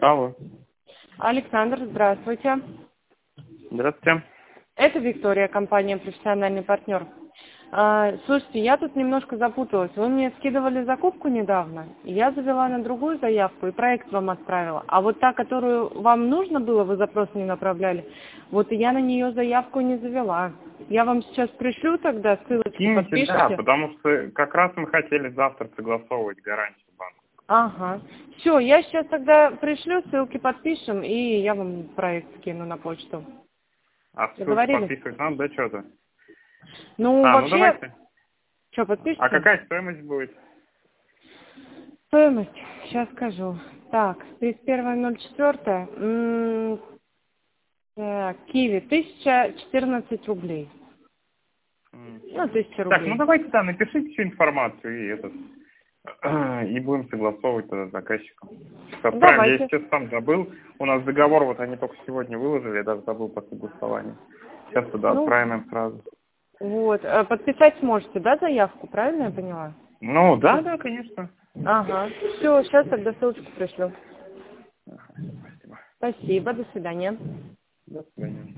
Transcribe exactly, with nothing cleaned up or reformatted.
Алло. Александр, здравствуйте. Здравствуйте. Это Виктория, компания «Профессиональный партнер». А, слушайте, я тут немножко запуталась. Вы мне скидывали закупку недавно, и я завела на другую заявку и проект вам отправила. А вот та, которую вам нужно было, вы запрос не направляли, вот и я на нее заявку не завела. Я вам сейчас пришлю тогда ссылочки, Киньте, подпишите. да, потому что как раз мы хотели завтра согласовывать гарантию банка. Ага. Все, я сейчас тогда пришлю, ссылки подпишем, и я вам проект скину на почту. А ссылку Договорились? подписывать надо, да, что-то? Ну, А, ну вообще, давайте. что, А подпишите? какая стоимость будет? Стоимость, сейчас скажу. Так, тридцать первое ноль четвёртое, м, так, киви, тысяча четырнадцать рублей. М. Ну, тысяча Так, ну рублей. давайте, да, напишите всю информацию и этот, и будем согласовывать тогда с заказчиком. Сейчас отправим. Я Давайте. сейчас сам забыл. У нас договор, вот они только сегодня выложили, я даже забыл по согласованию. Сейчас туда Ну, отправим им сразу. вот, э, подписать сможете, да, заявку, правильно я поняла? Ну, да, да, конечно. Ага, все, сейчас тогда ссылочку пришлю. Ага, спасибо. Спасибо, до свидания. До свидания.